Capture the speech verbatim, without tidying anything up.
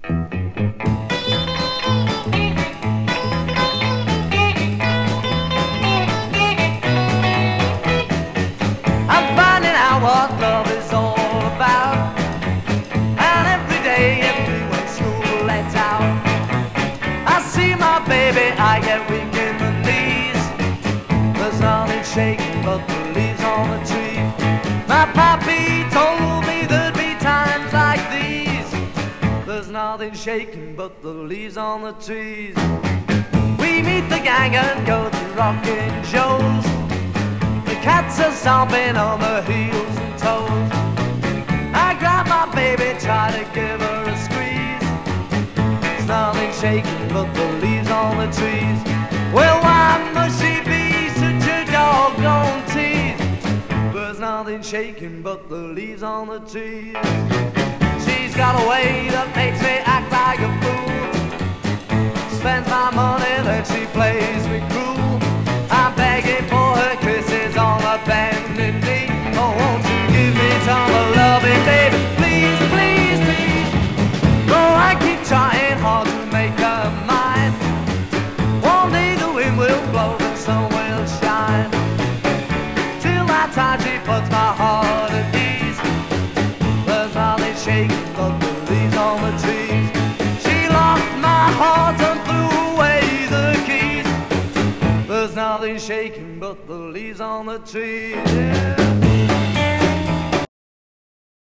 I'm finding out what love is all about, and every day, every when school lets out, I see my baby, I get weak in the knees. There's nothing shaking but the leaves on the tree. My papi told me there'd be times like these. There's nothing shaking but the leaves on the trees. We meet the gang and go to rockin' shows. The cats are stomping on the heels and toes. I grab my baby, try to give her a squeeze. There's nothing shaking but the leaves on the trees. Well, why must she be such a doggone tease? There's nothing shaking but the leaves on the trees. She's got a way that makes me act like a fool. Spends my money, then she plays me cruel. I'm begging for her kisses on a bended knee. Oh, won't you give me some loving, baby? Please, please, please. Oh, I keep trying hard to make her mine. One day the wind will blow, the sun will shine. Till that time she puts my heart at ease. There's nothing shaking but the leaves on the trees. She locked my heart and threw away the keys. There's nothing shaking but the leaves on the trees. Yeah.